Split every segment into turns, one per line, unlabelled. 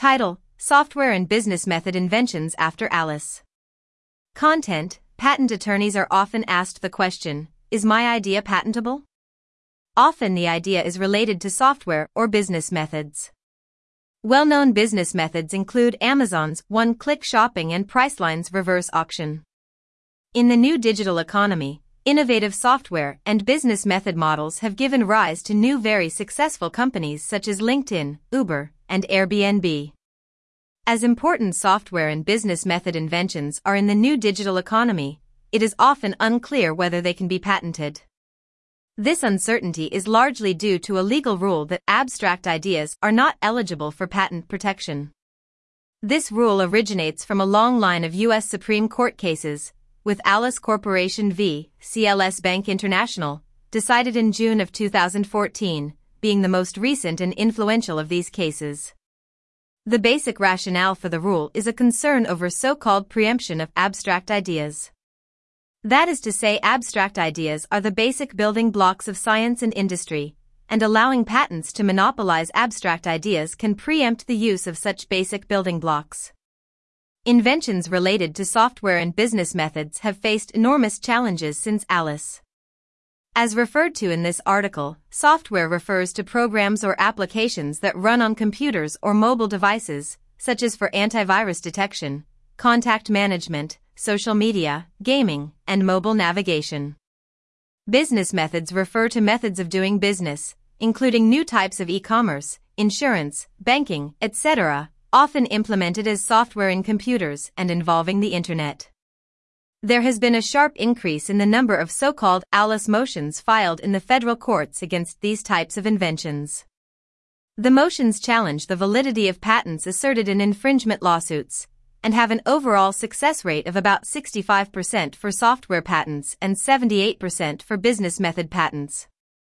Title: Software and Business Method Inventions After Alice. Content: Patent attorneys are often asked the question, "Is my idea patentable?" Often the idea is related to software or business methods. Well-known business methods include Amazon's one-click shopping and Priceline's reverse auction. In the new digital economy, innovative software and business method models have given rise to new very successful companies such as LinkedIn, Uber, and Airbnb. As important software and business method inventions are in the new digital economy, it is often unclear whether they can be patented. This uncertainty is largely due to a legal rule that abstract ideas are not eligible for patent protection. This rule originates from a long line of U.S. Supreme Court cases, with Alice Corporation v. CLS Bank International, decided in June of 2014, being the most recent and influential of these cases. The basic rationale for the rule is a concern over so-called preemption of abstract ideas. That is to say, abstract ideas are the basic building blocks of science and industry, and allowing patents to monopolize abstract ideas can preempt the use of such basic building blocks. Inventions related to software and business methods have faced enormous challenges since Alice. As referred to in this article, software refers to programs or applications that run on computers or mobile devices, such as for antivirus detection, contact management, social media, gaming, and mobile navigation. Business methods refer to methods of doing business, including new types of e-commerce, insurance, banking, etc., often implemented as software in computers and involving the Internet. There has been a sharp increase in the number of so-called Alice motions filed in the federal courts against these types of inventions. The motions challenge the validity of patents asserted in infringement lawsuits, and have an overall success rate of about 65% for software patents and 78% for business method patents.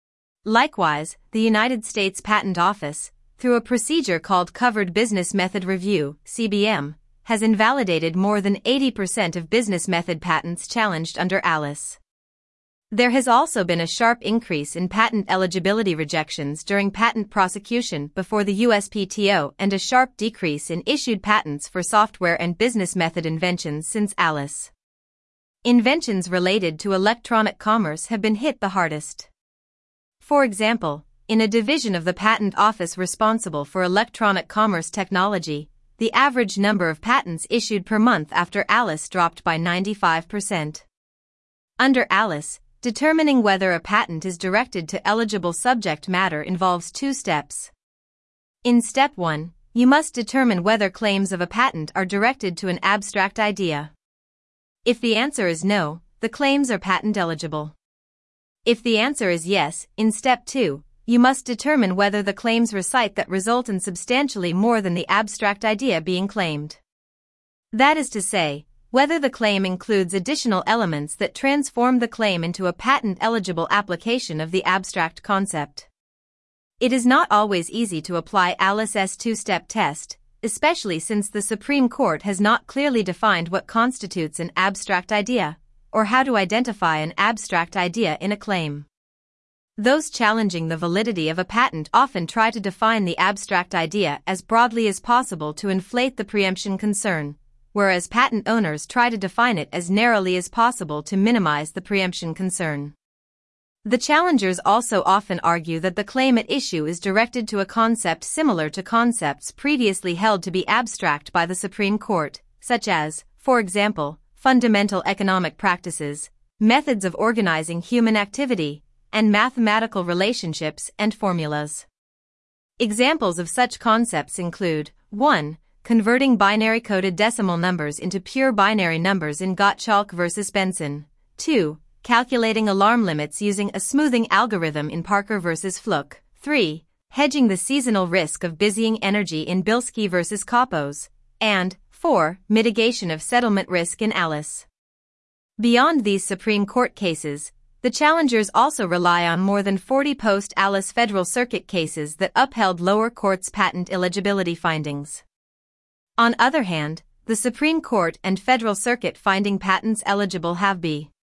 Likewise, the United States Patent Office, through a procedure called Covered Business Method Review, CBM, has invalidated more than 80% of business method patents challenged under Alice. There has also been a sharp increase in patent eligibility rejections during patent prosecution before the USPTO and a sharp decrease in issued patents for software and business method inventions since Alice. Inventions related to electronic commerce have been hit the hardest. For example, in a division of the Patent Office responsible for electronic commerce technology, the average number of patents issued per month after Alice dropped by 95%. Under Alice, determining whether a patent is directed to eligible subject matter involves two steps. In step 1, you must determine whether claims of a patent are directed to an abstract idea. If the answer is no, the claims are patent eligible. If the answer is yes, in step 2, you must determine whether the claims recite that result in substantially more than the abstract idea being claimed. That is to say, whether the claim includes additional elements that transform the claim into a patent-eligible application of the abstract concept. It is not always easy to apply Alice's two-step test, especially since the Supreme Court has not clearly defined what constitutes an abstract idea, or how to identify an abstract idea in a claim. Those challenging the validity of a patent often try to define the abstract idea as broadly as possible to inflate the preemption concern, whereas patent owners try to define it as narrowly as possible to minimize the preemption concern. The challengers also often argue that the claim at issue is directed to a concept similar to concepts previously held to be abstract by the Supreme Court, such as, for example, fundamental economic practices, methods of organizing human activity, and mathematical relationships and formulas. Examples of such concepts include 1. Converting binary-coded decimal numbers into pure binary numbers in Gottschalk versus Benson. 2. Calculating alarm limits using a smoothing algorithm in Parker versus Fluke. 3. Hedging the seasonal risk of busying energy in Bilski versus Kappos. And 4. Mitigation of settlement risk in Alice. Beyond these Supreme Court cases, the challengers also rely on more than 40 post-Alice Federal Circuit cases that upheld lower courts' patent eligibility findings. On other hand, the Supreme Court and Federal Circuit finding patents eligible have been